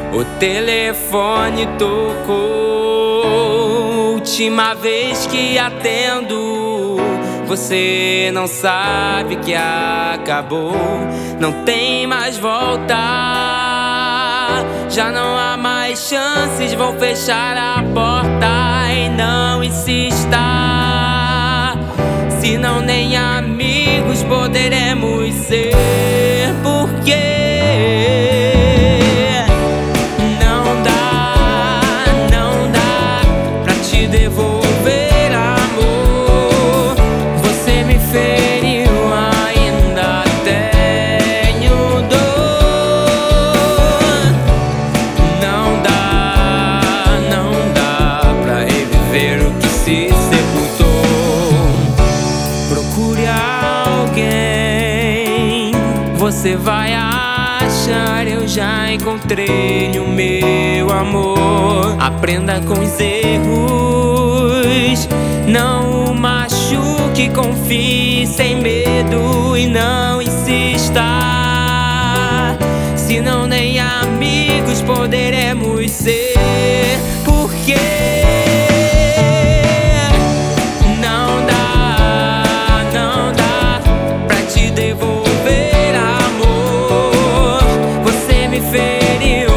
O telefone tocou, última vez que atendo. Você não sabe que acabou, não tem mais volta. Já não há mais chances, vou fechar a porta. E não insista, senão nem amigos poderemos ser. Porque devolver amor, você me feriu, ainda tenho dor. Não dá pra reviver o que se sepultou. Procure alguém, você vai achar, eu já encontrei o meu amor. Aprenda com os erros, não o machuque, confie sem medo e não insista, senão nem amigos poderemos ser. Porque não dá pra te devolver amor, você me feriu,